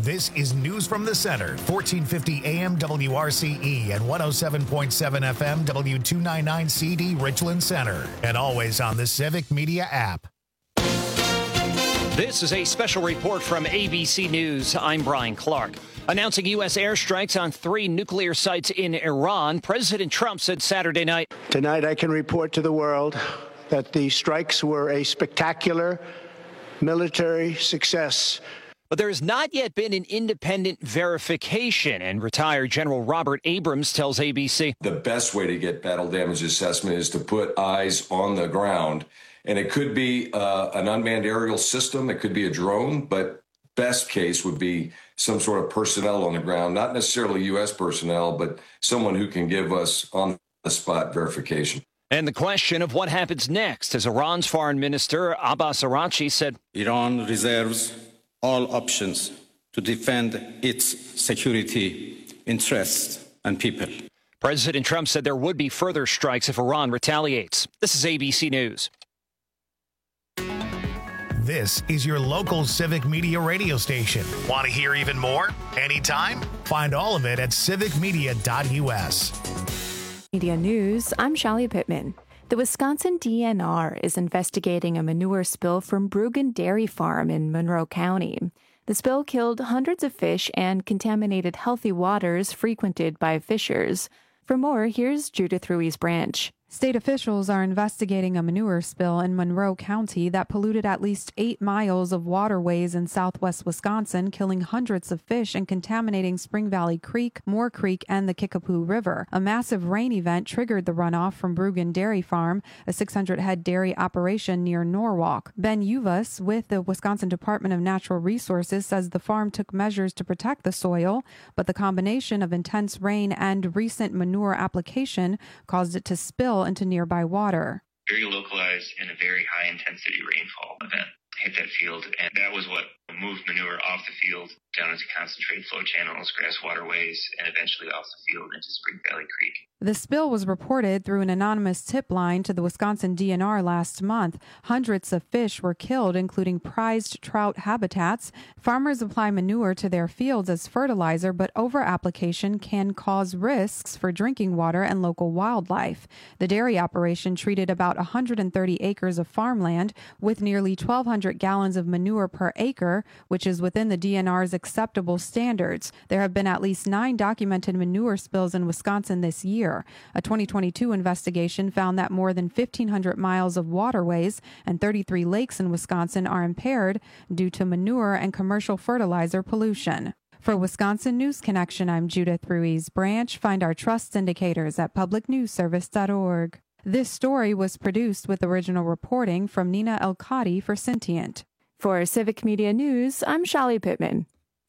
This is News from the Center, 1450 AM WRCE and 107.7 FM W299CD Richland Center, and always on the Civic Media app. This is a special report from ABC News. I'm Brian Clark. Announcing U.S. airstrikes on 3 nuclear sites in Iran, President Trump said Saturday night. Tonight I can report to the world that the strikes were a spectacular military success. But there has not yet been an independent verification, and retired General Robert Abrams tells ABC. The best way to get battle damage assessment is to put eyes on the ground, and it could be an unmanned aerial system, it could be a drone, but best case would be some sort of personnel on the ground, not necessarily U.S. personnel, but someone who can give us on-the-spot verification. And the question of what happens next, as Iran's foreign minister Abbas Araghchi said, Iran reserves all options to defend its security interests and people. President Trump said there would be further strikes if Iran retaliates. This is ABC News. This is your local Civic Media radio station. Want to hear even more? Anytime? Find all of it at civicmedia.us. Media News, I'm Shali Pittman. The Wisconsin DNR is investigating a manure spill from Bruggen Dairy Farm in Monroe County. The spill killed hundreds of fish and contaminated healthy waters frequented by fishers. For more, here's Judith Ruiz-Branch. State officials are investigating a manure spill in Monroe County that polluted at least 8 miles of waterways in southwest Wisconsin, killing hundreds of fish and contaminating Spring Valley Creek, Moore Creek, and the Kickapoo River. A massive rain event triggered the runoff from Bruggen Dairy Farm, a 600-head dairy operation near Norwalk. Ben Uvas with the Wisconsin Department of Natural Resources says the farm took measures to protect the soil, but the combination of intense rain and recent manure application caused it to spill into nearby water. Very localized and a very high intensity rainfall event hit that field, and that was what moved manure off the field down into concentrated flow channels, grass waterways, and eventually off the field into Spring Valley Creek. The spill was reported through an anonymous tip line to the Wisconsin DNR last month. Hundreds of fish were killed, including prized trout habitats. Farmers apply manure to their fields as fertilizer, but over-application can cause risks for drinking water and local wildlife. The dairy operation treated about 130 acres of farmland with nearly 1,200 gallons of manure per acre, which is within the DNR's acceptable standards. There have been at least 9 documented manure spills in Wisconsin this year. A 2022 investigation found that more than 1,500 miles of waterways and 33 lakes in Wisconsin are impaired due to manure and commercial fertilizer pollution. For Wisconsin News Connection, I'm Judith Ruiz-Branch. Find our trust indicators at publicnewsservice.org. This story was produced with original reporting from Nina Elkadi for Sentient. For Civic Media News, I'm Shali Pittman.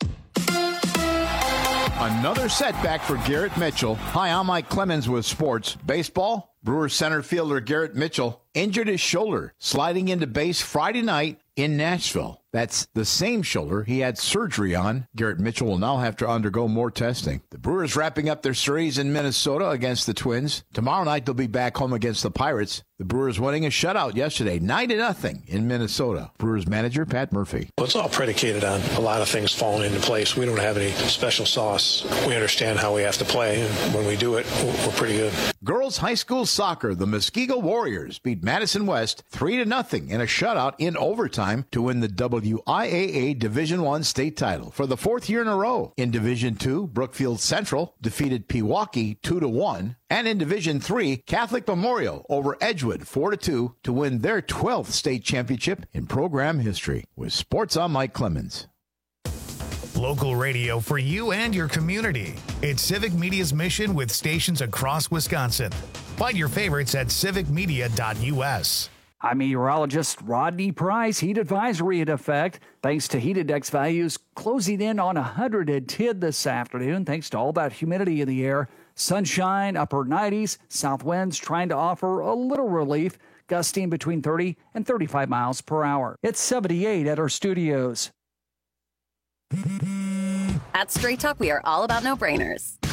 Another setback for Garrett Mitchell. Hi, I'm Mike Clemens with sports. Baseball, Brewers center fielder Garrett Mitchell injured his shoulder sliding into base Friday night in Nashville. That's the same shoulder he had surgery on. Garrett Mitchell will now have to undergo more testing. The Brewers wrapping up their series in Minnesota against the Twins. Tomorrow night they'll be back home against the Pirates. The Brewers winning a shutout yesterday, 9-0 in Minnesota. Brewers manager Pat Murphy. Well, it's all predicated on a lot of things falling into place. We don't have any special sauce. We understand how we have to play, and when we do it, we're pretty good. Girls high school soccer, the Muskego Warriors beat Madison West 3-0 in a shutout in overtime to win the WIAA Division I state title for the 4th year in a row. In Division II, Brookfield Central defeated Pewaukee 2-1. And in Division III, Catholic Memorial over Edgewood 4-2 to win their 12th state championship in program history. With sports, I'm Mike Clemens. Local radio for you and your community. It's Civic Media's mission with stations across Wisconsin. Find your favorites at civicmedia.us. I'm meteorologist Rodney Price. Heat advisory in effect thanks to heat index values closing in on 110 this afternoon, thanks to all that humidity in the air. Sunshine, upper 90s, south winds trying to offer a little relief, gusting between 30 and 35 miles per hour. It's 78 at our studios. At Straight Talk, we are all about no-brainers.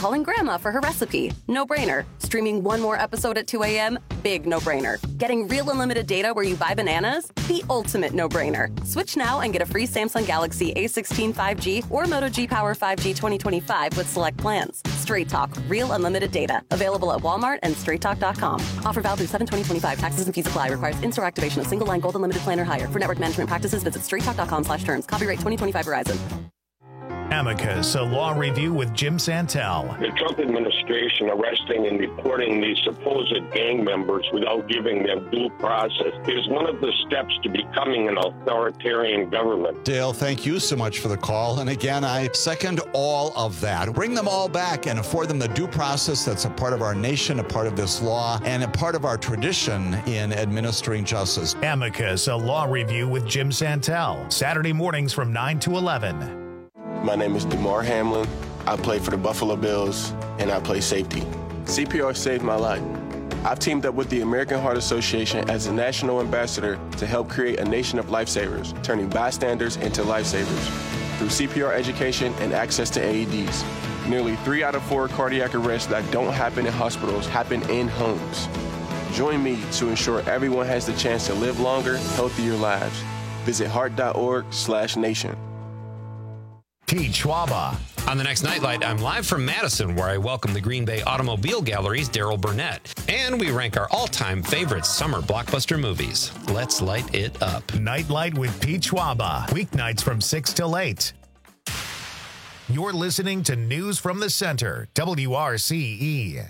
calling Grandma for her recipe. No-brainer. Streaming one more episode at 2 a.m.? Big no-brainer. Getting real unlimited data where you buy bananas? The ultimate no-brainer. Switch now and get a free Samsung Galaxy A16 5G or Moto G Power 5G 2025 with select plans. Straight Talk. Real unlimited data. Available at Walmart and StraightTalk.com. Offer valid through 7/20/25. Taxes and fees apply. Requires in-store activation of single line gold unlimited plan or higher. For network management practices, visit StraightTalk.com/terms. Copyright 2025 Verizon. Amicus, a law review with Jim Santel. The Trump administration arresting and deporting these supposed gang members without giving them due process is one of the steps to becoming an authoritarian government. Dale, thank you so much for the call. And again, I second all of that. Bring them all back and afford them the due process that's a part of our nation, a part of this law, and a part of our tradition in administering justice. Amicus, a law review with Jim Santel. Saturday mornings from 9 to 11. My name is DeMar Hamlin. I play for the Buffalo Bills, and I play safety. CPR saved my life. I've teamed up with the American Heart Association as a national ambassador to help create a nation of lifesavers, turning bystanders into lifesavers through CPR education and access to AEDs. Nearly 3 out of 4 cardiac arrests that don't happen in hospitals happen in homes. Join me to ensure everyone has the chance to live longer, healthier lives. Visit heart.org/nation. Pete Schwaba. On the next Nightlight, I'm live from Madison, where I welcome the Green Bay Automobile Gallery's Daryl Burnett. And we rank our all-time favorite summer blockbuster movies. Let's light it up. Nightlight with Pete Schwaba. Weeknights from 6 till 8. You're listening to News from the Center, WRCE.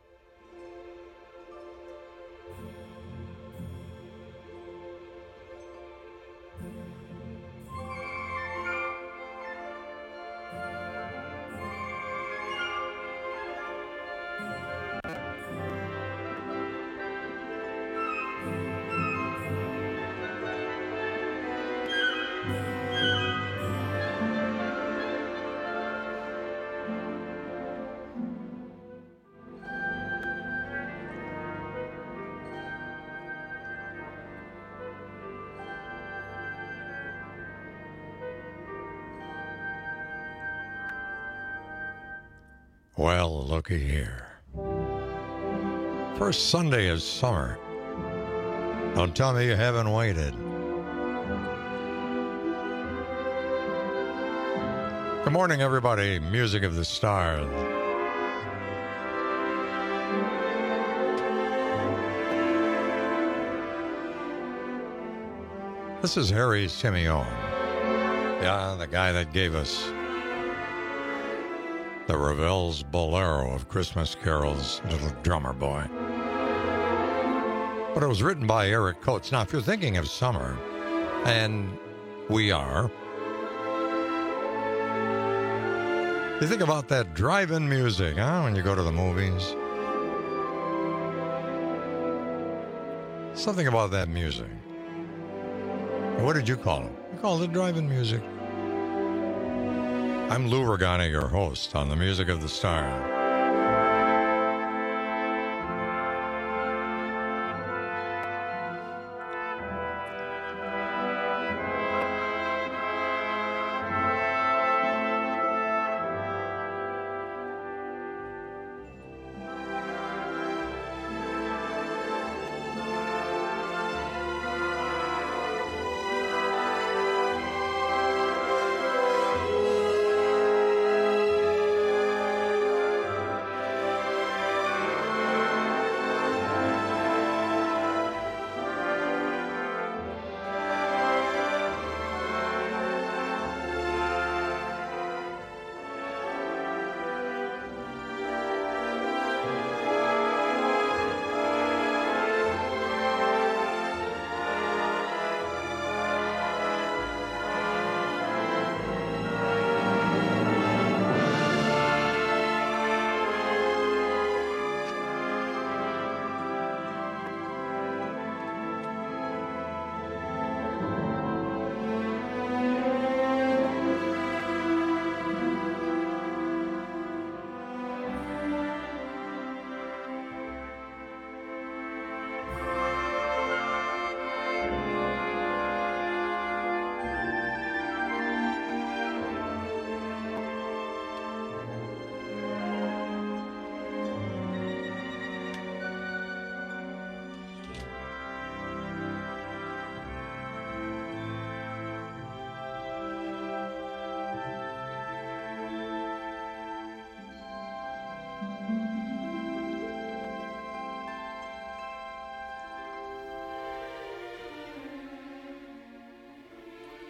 Well, looky here. First Sunday of summer. Don't tell me you haven't waited. Good morning, everybody. Music of the Stars. This is Harry Simeone. Yeah, the guy that gave us the Ravel's Bolero of Christmas Carol's Little Drummer Boy. But it was written by Eric Coates. Now, if you're thinking of summer, and we are, you think about that drive-in music, huh, when you go to the movies. Something about that music. What did you call it? You called it drive-in music. I'm Lou Regani, your host on the Music of the Stars.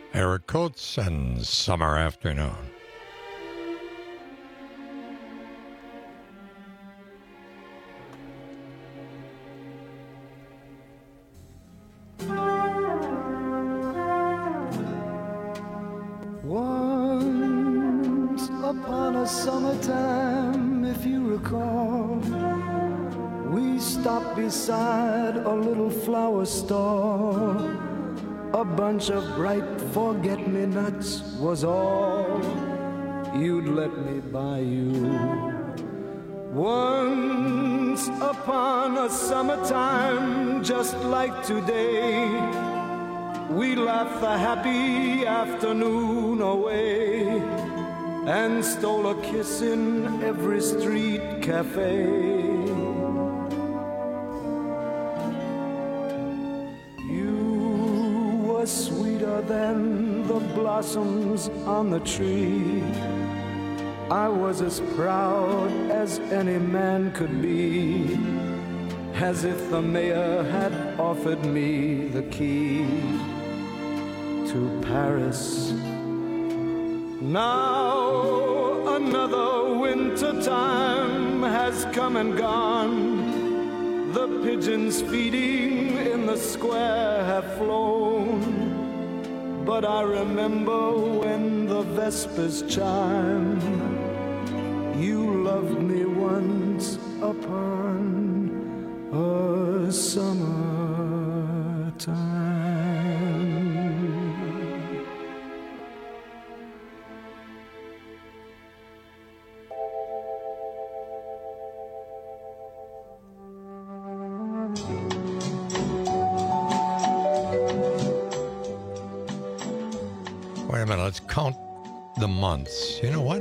Eric Coates and Summer Afternoon. Once upon a summertime, if you recall, we stopped beside a little flower store. A bunch of bright forget-me-nots was all you'd let me buy you. Once upon a summertime, just like today, we laughed the happy afternoon away and stole a kiss in every street cafe. Sweeter than the blossoms on the tree. I was as proud as any man could be, as if the mayor had offered me the key to Paris. Now another winter time has come and gone. The pigeons feeding in the square have flown. But I remember when the vespers chime, you loved me once upon a summertime. Wait a minute, let's count the months. You know what?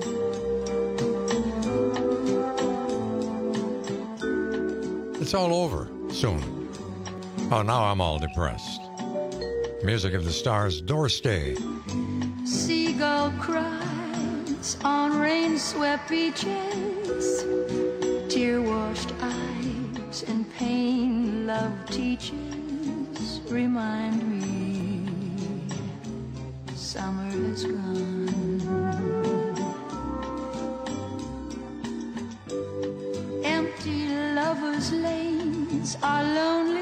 It's all over soon. Oh, now I'm all depressed. Music of the Stars, Doorstay. Seagull cries on rain-swept beaches, tear-washed eyes and pain love teaches remind me summer has gone. Empty lovers' lanes are lonely.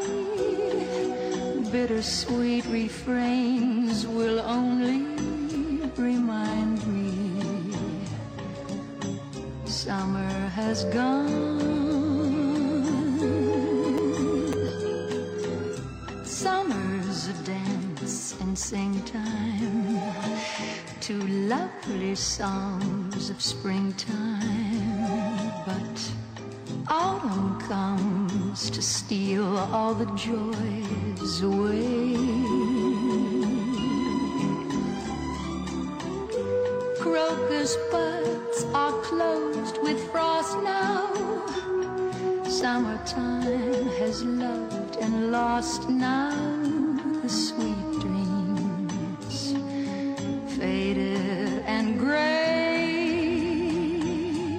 Bittersweet refrains will only remind me summer has gone. Summer's a dance and sing time to lovely songs of springtime, but autumn comes to steal all the joys away. Crocus buds are closed with frost now. Summertime has loved and lost now. The sweet dreams faded and gray,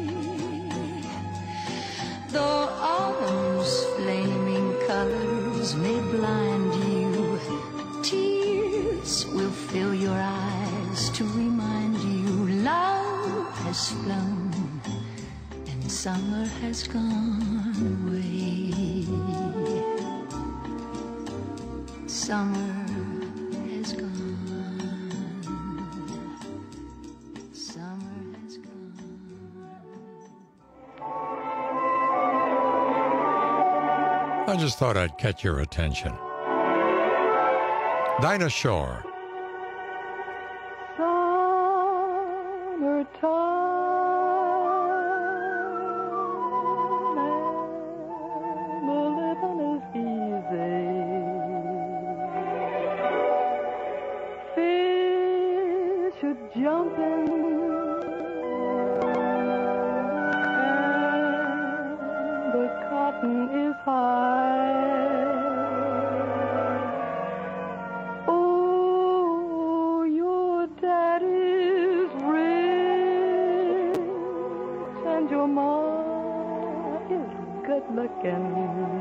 though autumn's flaming colors may blind you. Tears will fill your eyes to remind you love has flown and summer has gone away. Summer has gone. Summer has gone. I just thought I'd catch your attention. Dinah Shore.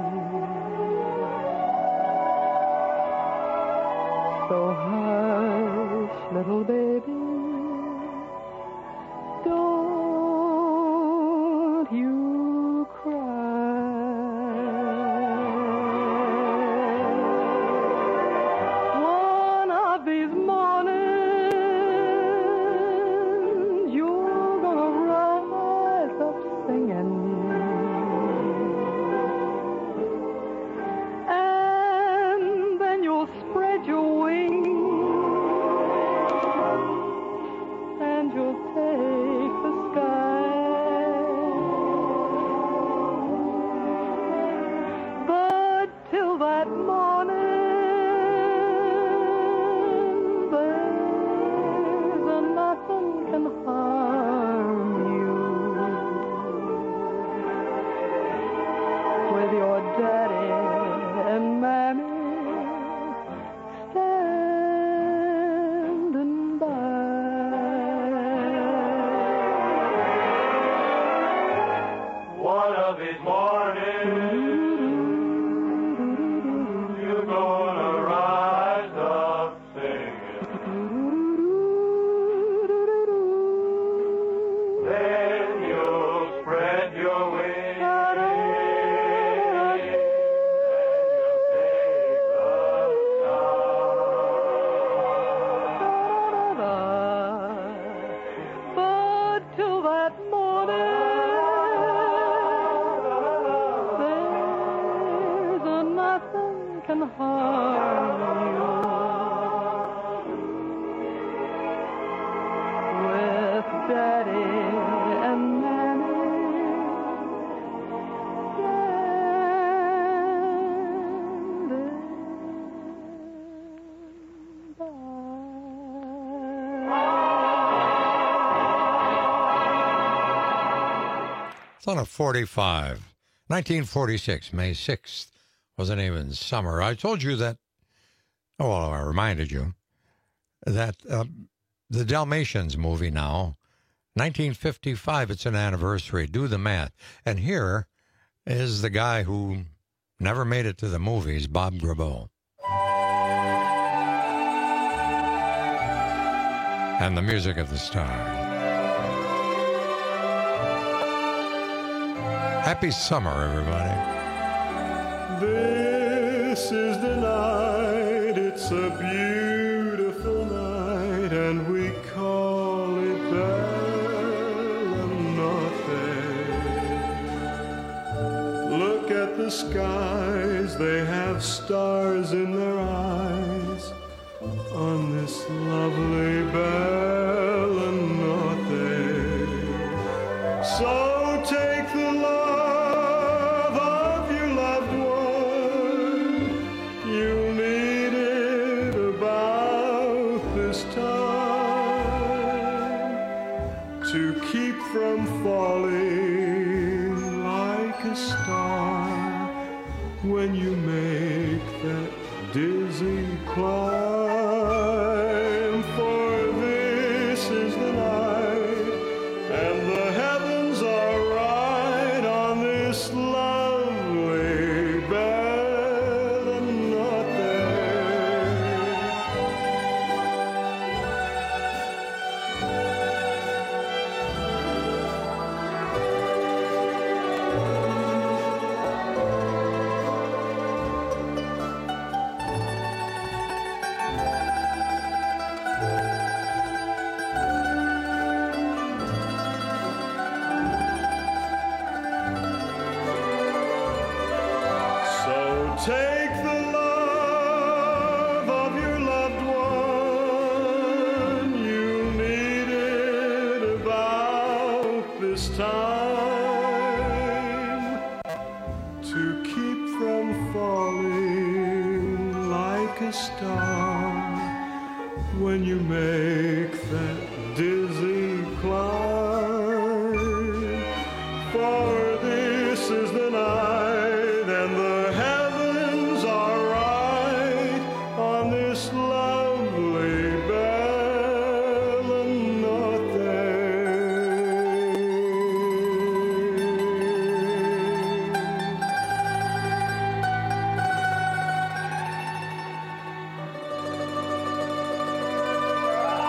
So hush little baby, don't you cry. One of these mornings, you're gonna rise up singing. And then you'll spread your wings and you'll take the sky. But till that morning, there's nothing can harm you. With your daddy and mammy standing by. One of these mornings, you're gonna rise up singing. Then you'll spread your wings and you'll take the sky. But till that morning, there's nothing can harm you. With daddy and mammy It's on a 45. 1946, May 6th was an even summer. I told you that, oh, well, I reminded you that the Dalmatians movie now, 1955, it's an anniversary. Do the math. And here is the guy who never made it to the movies, Bob Grabo. And the music of the stars. Happy summer, everybody. This is the night, it's a beautiful night, and we call it Bellanotte. Look at the skies, they have stars in their eyes on this lovely Bellanotte. So take the love of your loved one. You'll need it about this time to keep from falling like a star when you make that dizzy climb. For this is the night, and the heavens are right on this lovely Bellanotte. So take the love of your loved one. You need it about this time to keep from falling like a star when you make that dizzy climb. For this is the night, and the heavens are right on this lovely Bellanotte.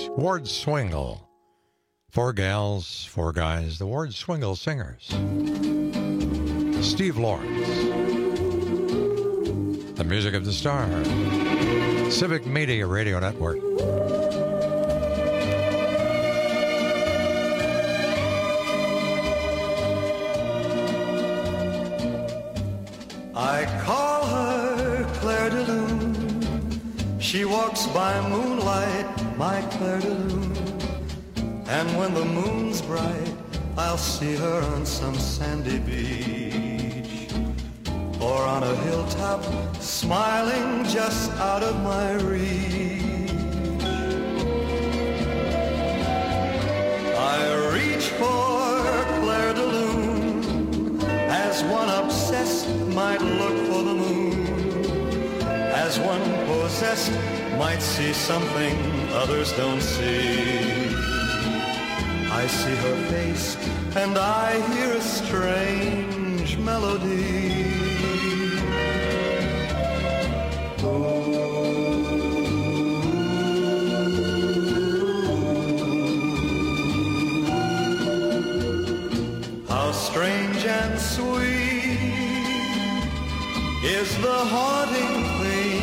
Ward Swingle. 4 gals, 4 guys, the Ward Swingle Singers. Steve Lawrence. The music of the stars. Civic Media Radio Network. I call her Claire de Lune. She walks by moonlight, my Claire de Lune. And when the moon's bright, I'll see her on some sandy beach, or on a hilltop, smiling just out of my reach. I reach for Claire de Lune, as one obsessed might look for the moon, as one possessed might see something others don't see. I see her face and I hear a strange melody. How strange and sweet is the haunting thing.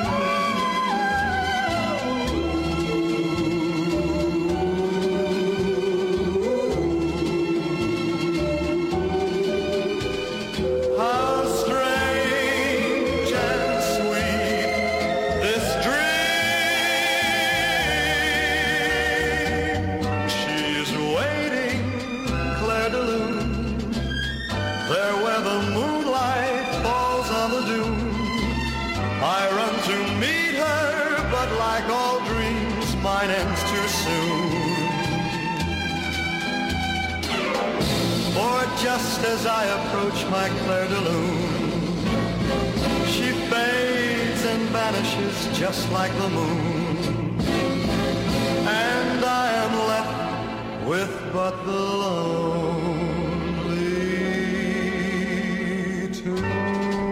Mine ends too soon. For just as I approach my Claire de Lune, she fades and vanishes just like the moon, and I am left with but the lonely tune.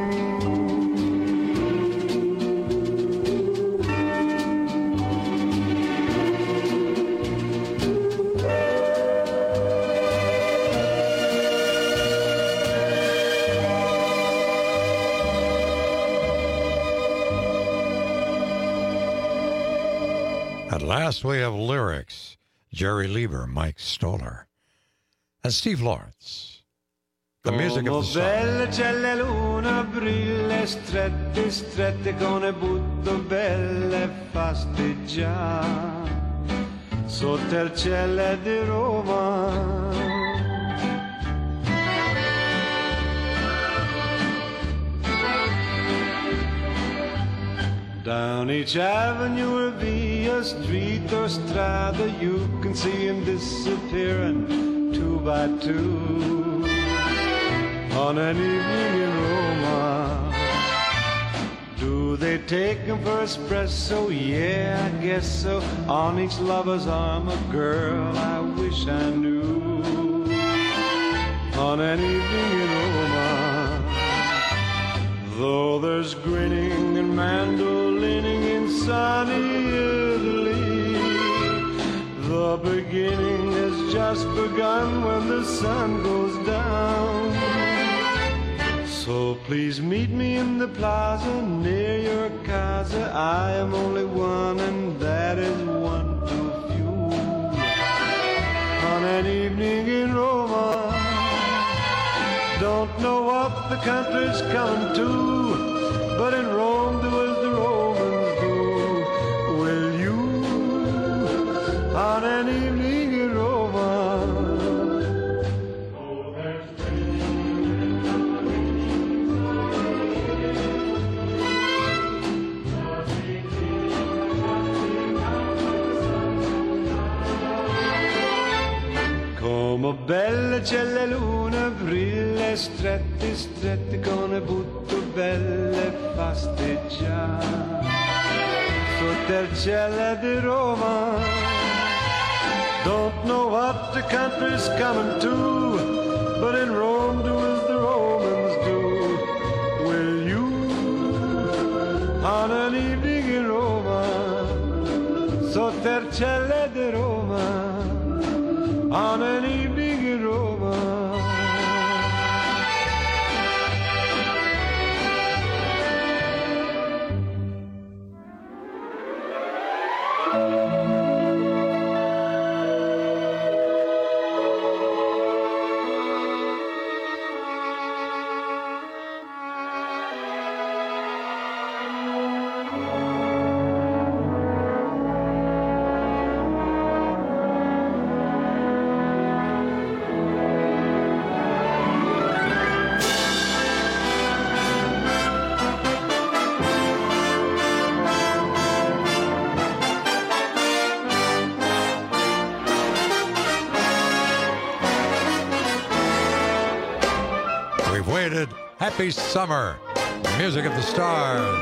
At last we have lyrics. Jerry Lieber, Mike Stoller, and Steve Lawrence. The music of the song. Belle c'è la luna, brille strette, strette con le butto belle fasteggia sotto il cielo di Roma. Down each avenue or via street or strada, you can see him disappearing 2 by 2 on an evening in Roma. Do they take him for espresso? Yeah, I guess so. On each lover's arm a girl I wish I knew on an evening in Roma. Though there's grinning and mandolining in sunny Italy, the beginning has just begun when the sun goes down. So please meet me in the plaza near your casa. I am only one and that is one too few on an evening in Roma. Don't know what the country's coming to, but in Rome do as the Romans do. Will you, on an evening in Roma? Come belle c'è la luna, brille strette, strette con le butto belle fasteggia sotto il cielo di Roma. Don't know what the country's coming to, but in Rome do as the Romans do. Will you, on an evening in Roma, sotto stercelle di Roma on an evening in Roma. Happy summer. Music of the stars.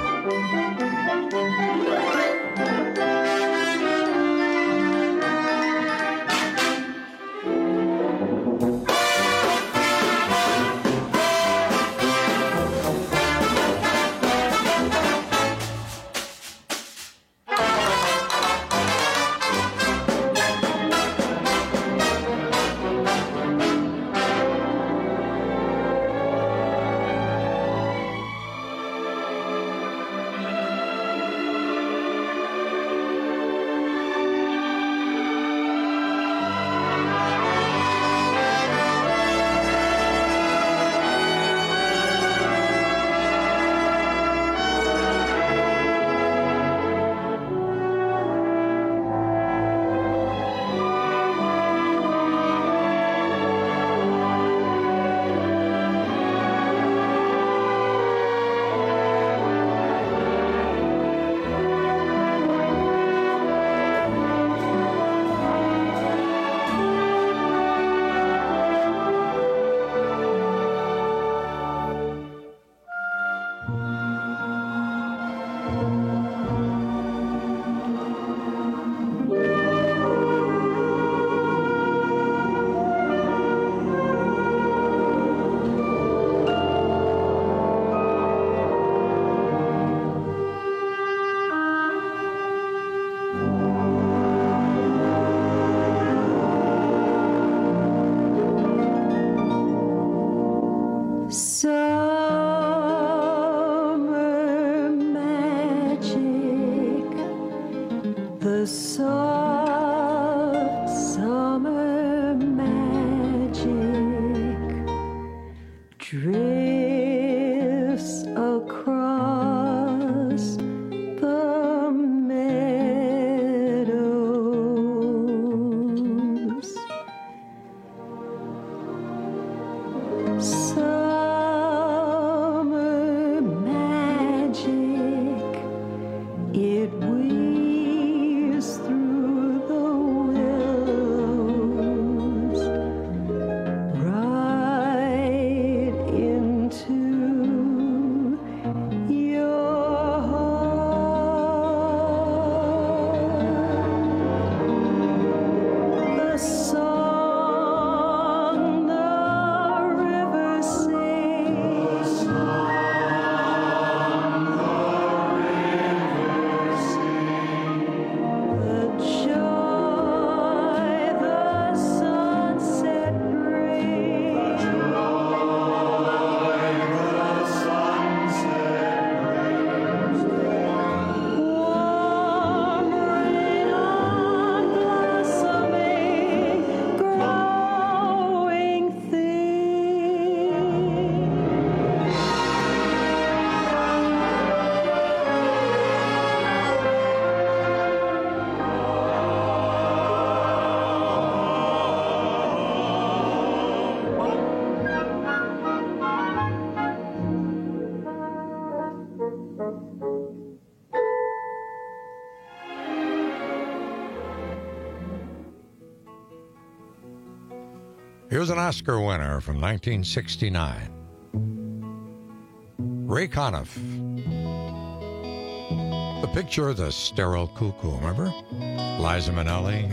Here's an Oscar winner from 1969. Ray Conniff. The Picture of the Sterile Cuckoo, remember? Liza Minnelli.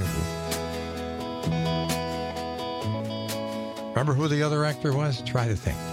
Remember who the other actor was? Try to think.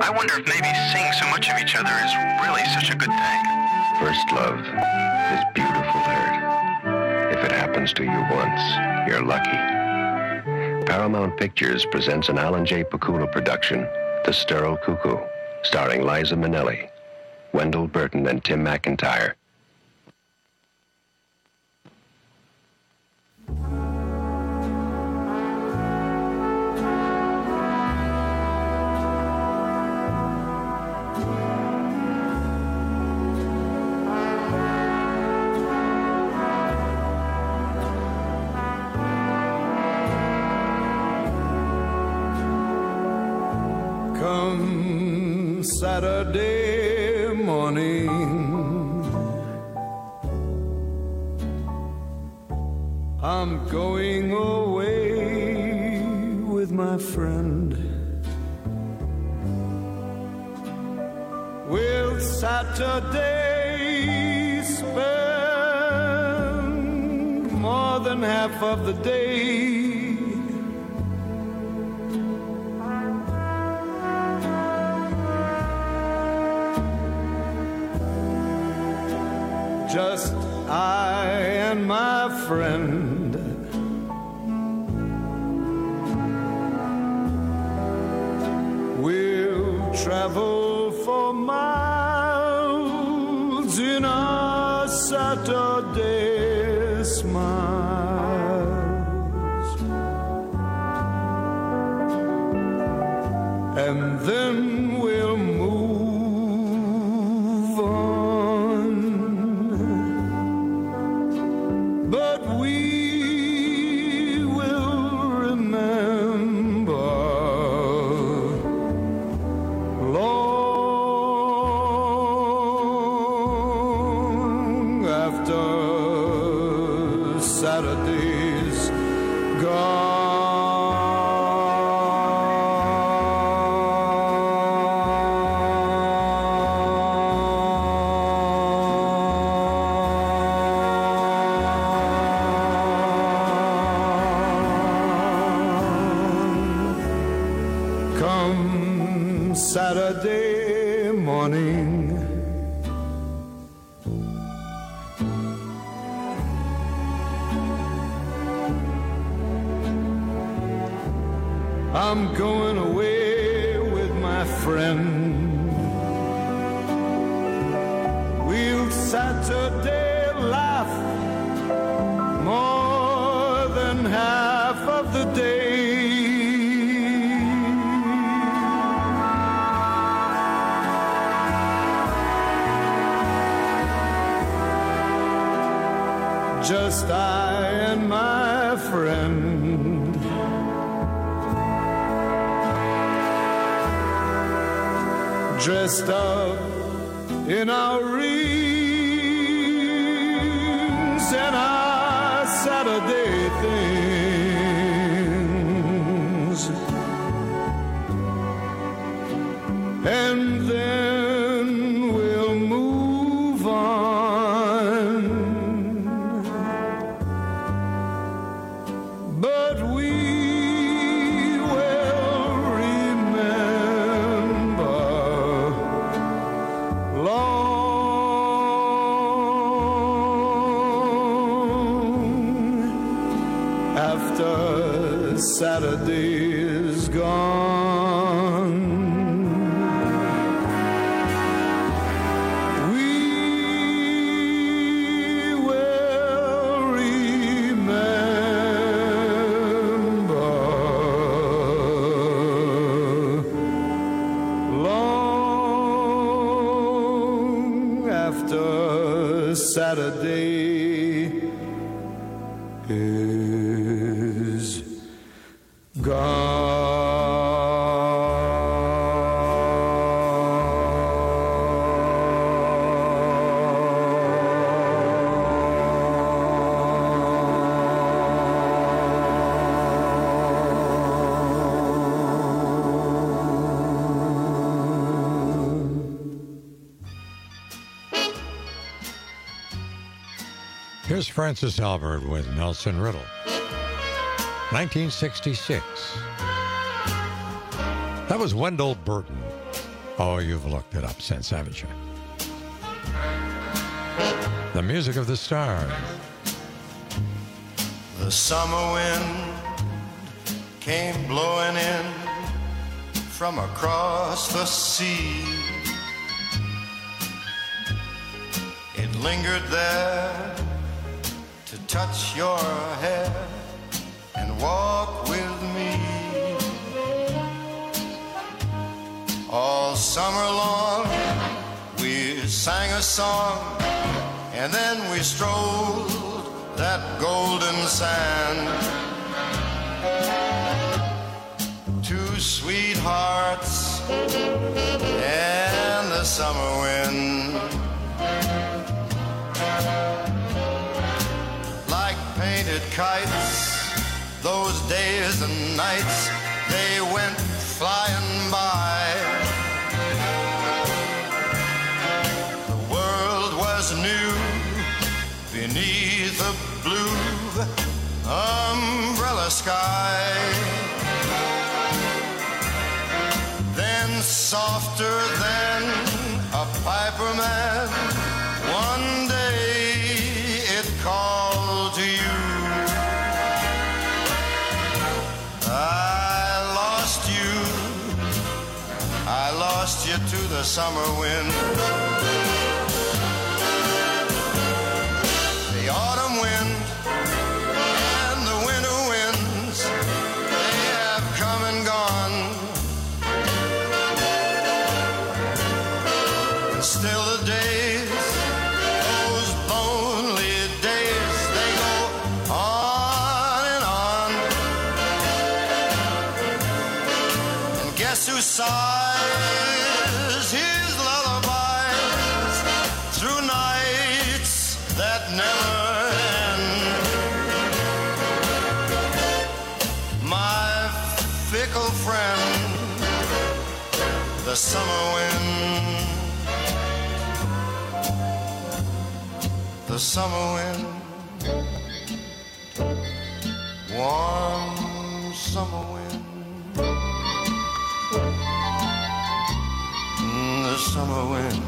I wonder if maybe seeing so much of each other is really such a good thing. First love is beautiful, Hurt. If it happens to you once, you're lucky. Paramount Pictures presents an Alan J. Pakula production, The Sterile Cuckoo, starring Liza Minnelli, Wendell Burton, and Tim McIntyre. Come Saturday morning, I'm going away with my friend. Will Saturday spend more than half of the day? Just I and my friend. We'll travel for miles in our Saturday smiles. And then we'll move on. But we will remember long after Saturday's gone. Come Saturday morning, I'm going away with my friend. We'll Saturday laugh more than half of the day. Just I and my friend. Dressed up in our rings and our Saturday things. And then we'll move on. But we will remember long after Saturday is gone. We will remember long after Saturday is Here's Francis Albert with Nelson Riddle. 1966. That was Wendell Burton. Oh, you've looked it up since, haven't you? The music of the stars. The summer wind came blowing in from across the sea. It lingered there to touch your hair and walk with me. All summer long we sang a song, and then we strolled that golden sand. Two sweethearts and the summer wind, like painted kites, those days and nights, they went flying by. The world was new beneath a blue umbrella sky. Then softer than a piper man, one day it called to you. I lost you to the summer wind. The autumn wind and the winter winds, they have come and gone. And still the days, those lonely days, they go on and on. And guess who sighs his lullabies through nights that never end? My fickle friend, the summer wind. The summer wind, warm summer wind, the summer wind.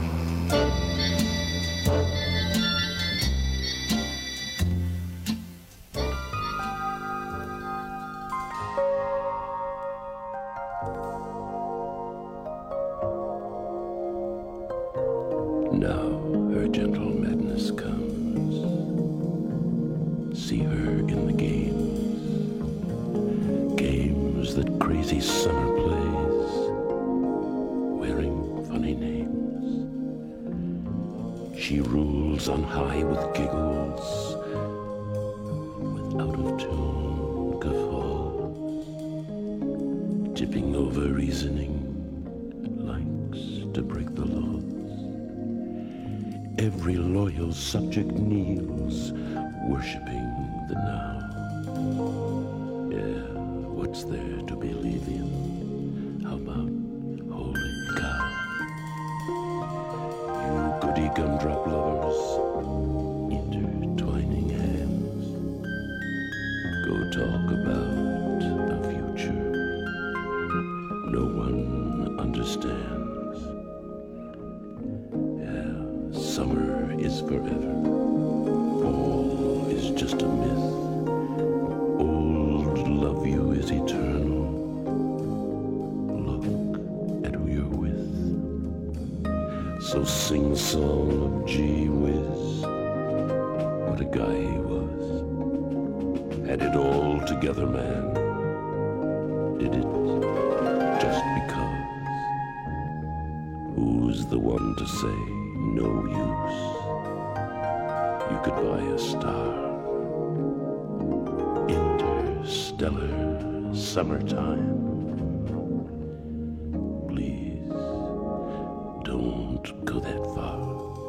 Now her gentle madness comes. See her in the games that crazy summer plays, wearing funny names. She rules on high with giggles, with out-of-tune guffaws, tipping over reasoning, likes to break the laws. Every loyal subject kneels, worshipping the now. Yeah, what's there to believe in? How about holy cow? You goody gumdrop lovers, intertwining hands, go talk about a future no one understands. Summer is forever, fall is just a myth. Old love you is eternal. Look at who you're with. So sing a song of gee whiz. What a guy he was. Had it all together, man. Did it just because? Who's the one to say no use? You could buy a star. Interstellar summertime. Please, don't go that far.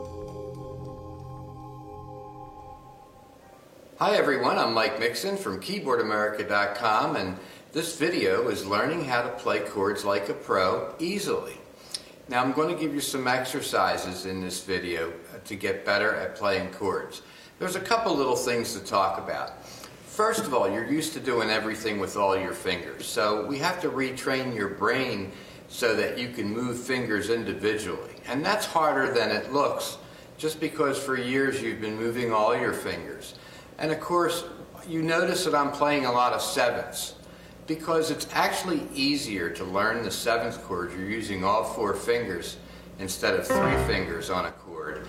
Hi everyone, I'm Mike Mixon from KeyboardAmerica.com, and this video is learning how to play chords like a pro easily. Now I'm going to give you some exercises in this video to get better at playing chords. There's a couple little things to talk about. First of all, you're used to doing everything with all your fingers, so we have to retrain your brain so that you can move fingers individually. And that's harder than it looks, just because for years you've been moving all your fingers. And of course, you notice that I'm playing a lot of sevenths, because it's actually easier to learn the seventh chord. You're using all 4 fingers instead of 3 fingers on a chord.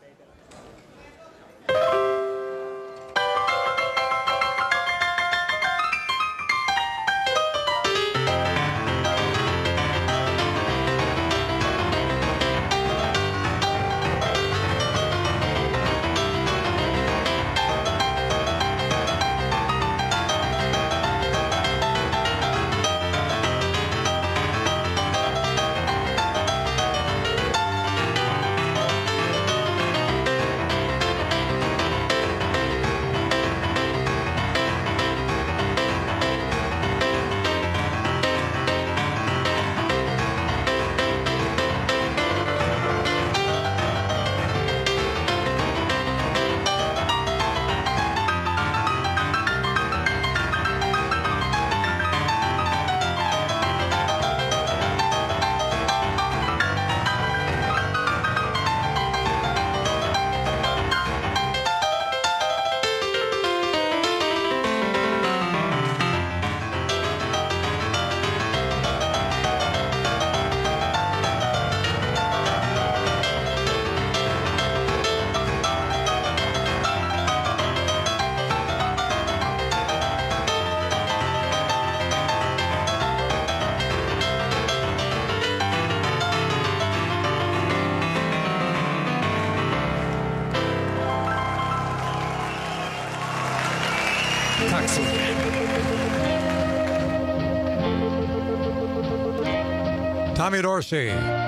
Tommy Dorsey.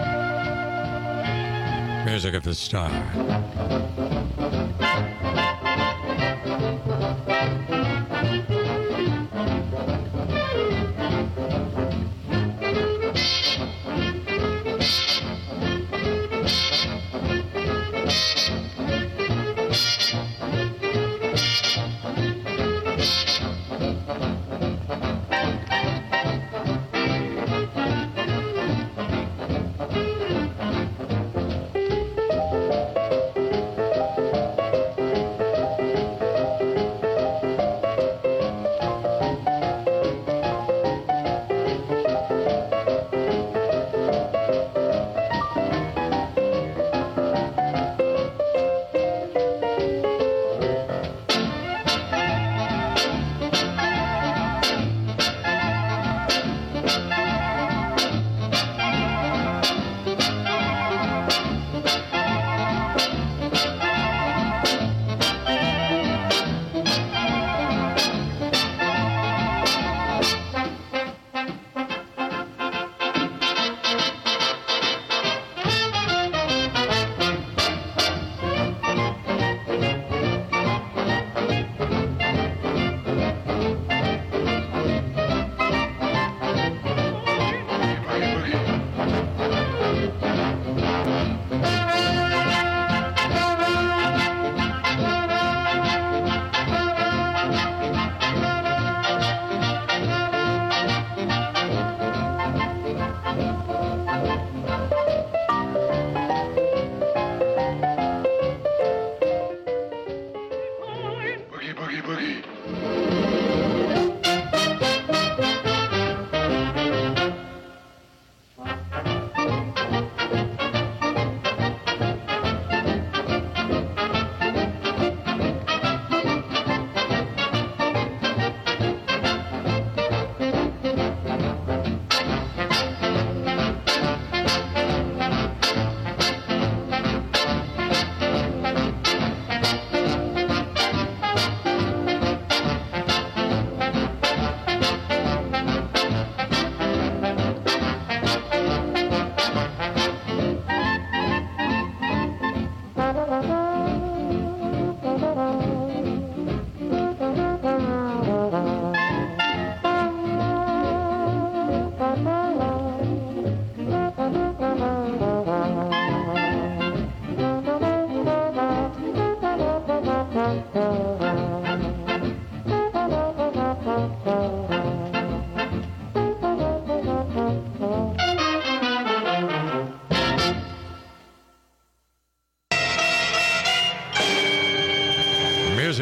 Music at the Star.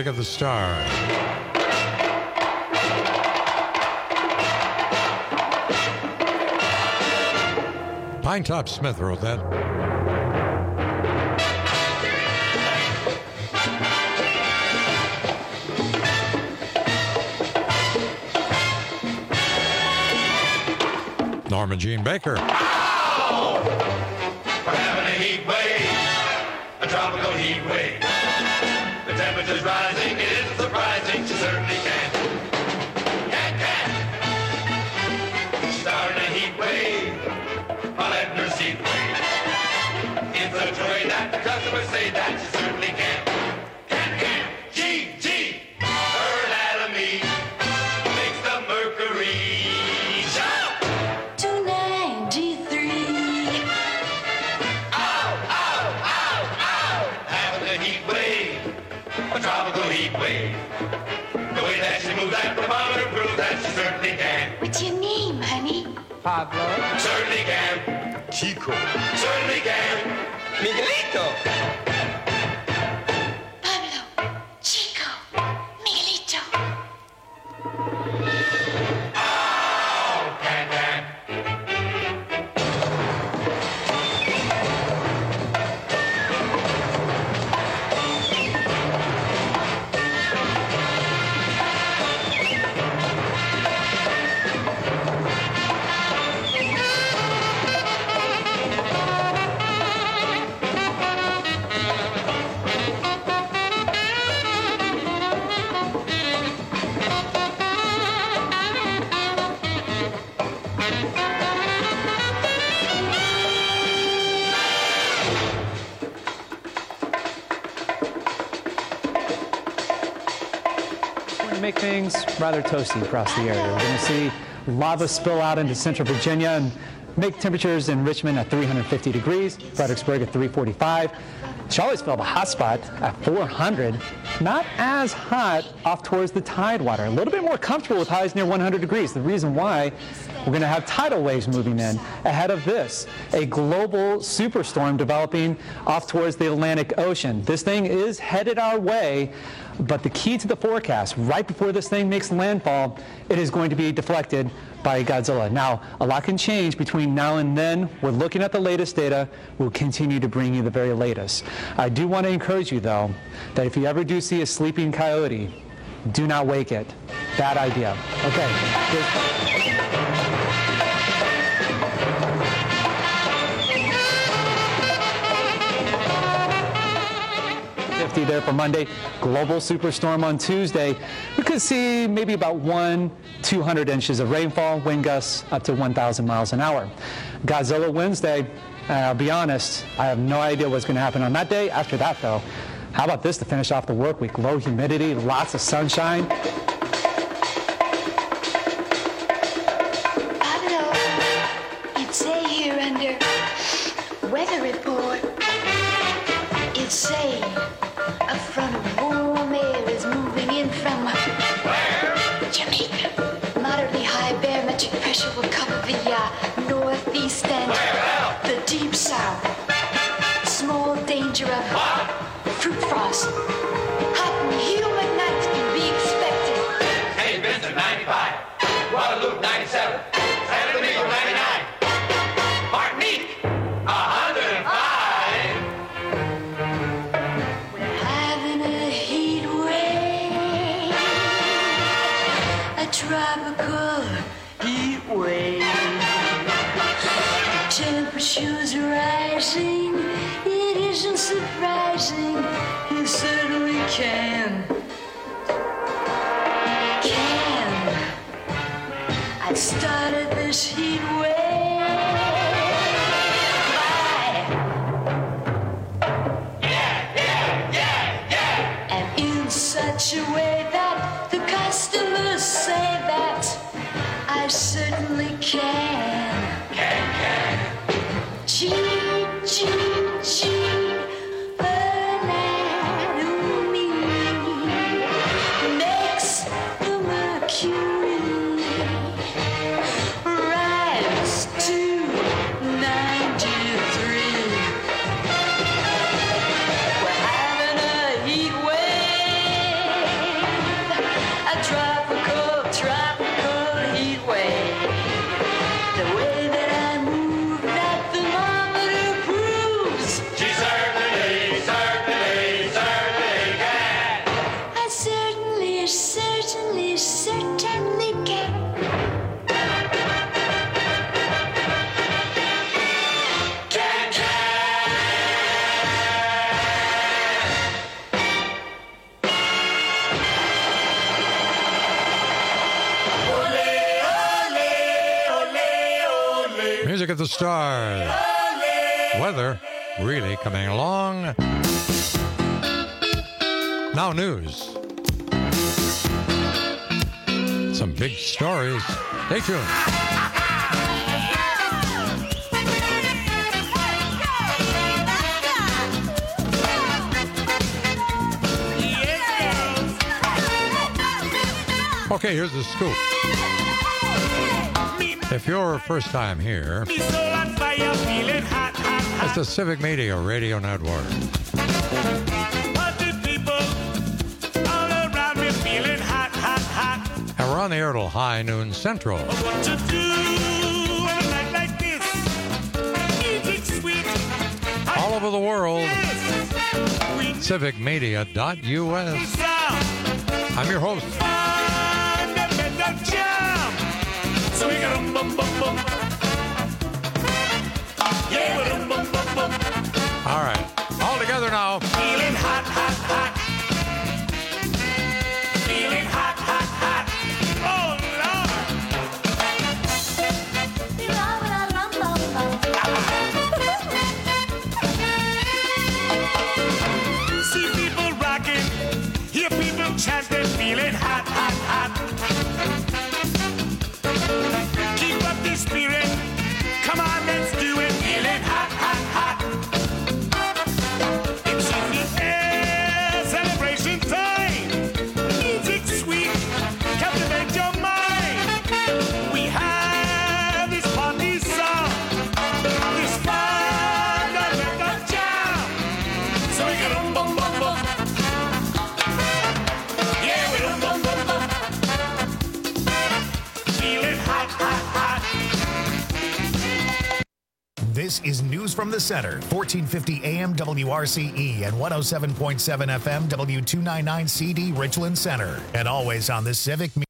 music of the stars. Pinetop Smith wrote that. Norma Jean Baker. Ow! We're having a heat wave, a tropical heat wave. The temperature's rising, it isn't surprising, she certainly can. She's starting a heat wave, I'll let her see wave. In such a way that the customers say that she certainly can. G, her anatomy makes the mercury. A tropical heat wave. The way that she moves that thermometer proves that she certainly can. What's your name, honey? Pablo. Certainly can. Chico. Certainly can. Miguelito. Pablo. Chico. Miguelito. Oh, can. Make things rather toasty across the area. We're going to see lava spill out into central Virginia and make temperatures in Richmond at 350 degrees, Fredericksburg at 345. Charlottesville, the hot spot at 400. Not as hot off towards the Tidewater. A little bit more comfortable with highs near 100 degrees. The reason why, we're going to have tidal waves moving in ahead of this. A global superstorm developing off towards the Atlantic Ocean. This thing is headed our way, but the key to the forecast, right before this thing makes landfall, it is going to be deflected by Godzilla. Now, a lot can change between now and then. We're looking at the latest data. We'll continue to bring you the very latest. I do want to encourage you, though, that if you ever do see a sleeping coyote, do not wake it. Bad idea. Okay. 50 there for Monday. Global superstorm on Tuesday. We could see maybe about 100-200 inches of rainfall, wind gusts up to 1,000 miles an hour. Godzilla Wednesday, I'll be honest, I have no idea what's going to happen on that day. After that, though, how about this to finish off the work week? Low humidity, lots of sunshine. Pablo, it's say here under weather report. It's say a front of warm air is moving in from Jamaica. Moderately high barometric pressure will cover the northeast and the deep south. Small danger of fruit frost. Hot and humid nights can be expected. St. Vincent, 95. Guadalupe, 97. San Domingo, 99. Martinique, 105. We're having a heat wave. A tropical heat wave. The temperature's rising. It isn't surprising. It certainly can. I started this heat wave and in such a way that the customers say that I certainly can. Cheat, anatomy makes the mercury Music at the Stars. Weather really coming along. Now news. Some big stories. Stay tuned. Okay, here's the scoop. If you're first time here, it's the Civic Media Radio Network. And we're on the air till high noon central. All over the world, civicmedia.us. I'm your host. All right, all together now. Feeling hot, hot, hot. Feeling hot, hot, hot. Oh, Lord. See people rocking, hear people chanting, feeling hot, hot, hot. Keep up the spirit. Come on, let's do it. Feeling hot, hot, hot. It's in the air, celebration time. Music sweet, captivate your mind. We have this party song, this fundamental jam. So we get bum bum bum. Yeah, we bum bum bum. Feeling hot, hot, hot. This is News from the Center, 1450 AM WRCE and 107.7 FM W299 CD Richland Center. And always on the Civic Media.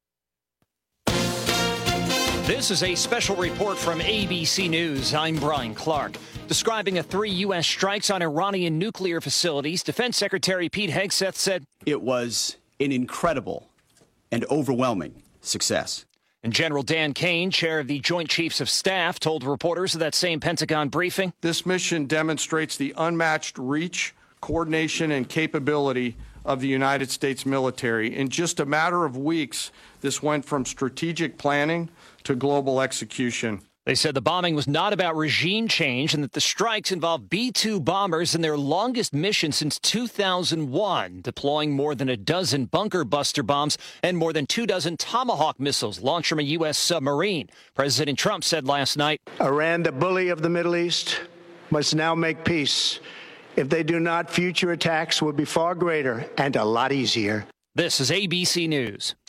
This is a special report from ABC News. I'm Brian Clark. Describing the 3 U.S. strikes on Iranian nuclear facilities, Defense Secretary Pete Hegseth said, "It was an incredible and overwhelming success." And General Dan Kane, chair of the Joint Chiefs of Staff, told reporters at that same Pentagon briefing, "This mission demonstrates the unmatched reach, coordination, and capability of the United States military. In just a matter of weeks, this went from strategic planning to global execution." They said the bombing was not about regime change and that the strikes involved B-2 bombers in their longest mission since 2001, deploying more than a dozen bunker buster bombs and more than 24 Tomahawk missiles launched from a U.S. submarine. President Trump said last night, "Iran, the bully of the Middle East, must now make peace. If they do not, future attacks will be far greater and a lot easier." This is ABC News.